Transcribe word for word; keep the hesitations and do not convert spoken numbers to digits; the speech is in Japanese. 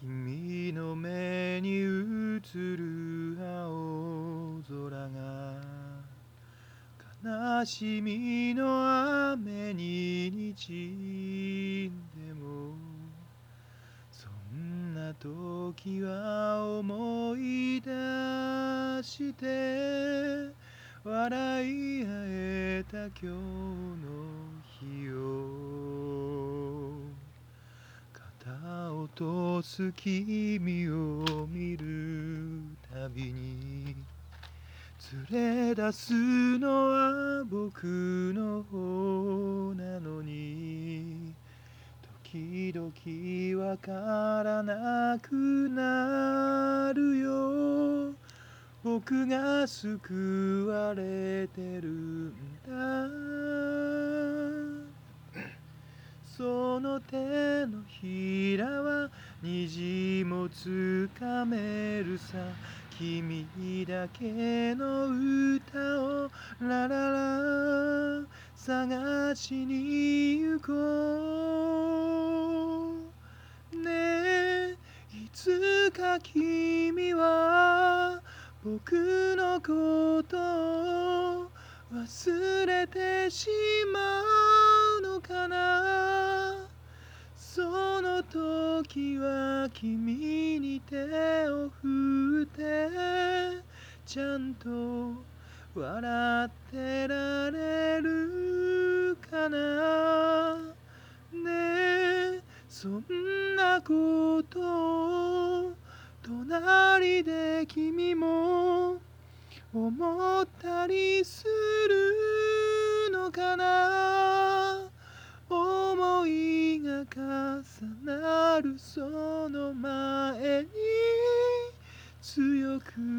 君の目に映る青空が悲しみの雨ににじんでも、そんな時は思い出して笑い合えた今日の日を、肩を落とす君を見るたびに連れ出すのは僕の方なのに、時々わからなくなるよ。僕が救われてるんだ。その手のひらは虹もつかめるさ、君だけの歌をラララ探しに行こうね。えいつか君は僕のことを忘れてしまうのかな。その時は君に手を振ってちゃんと笑ってられるかな。ねえそんなことを隣で君も思ったりするのかな。思いが重なるその前に強く